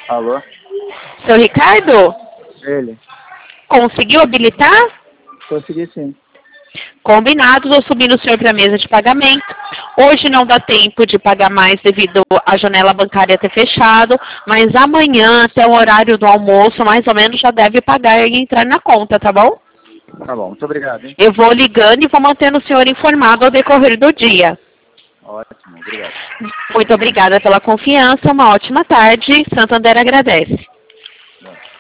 Alô? Seu Ricardo, Ele? conseguiu habilitar? Consegui sim. Combinado, vou subir o senhor para a mesa de pagamento. Hoje não dá tempo de pagar mais devido à janela bancária ter fechado, mas amanhã, até o horário do almoço, mais ou menos, já deve pagar e entrar na conta, tá bom? Tá bom, muito obrigado, hein? Eu vou ligando e vou mantendo o senhor informado ao decorrer do dia. Ótimo, obrigado. Muito obrigada pela confiança, uma ótima tarde. Santander agradece.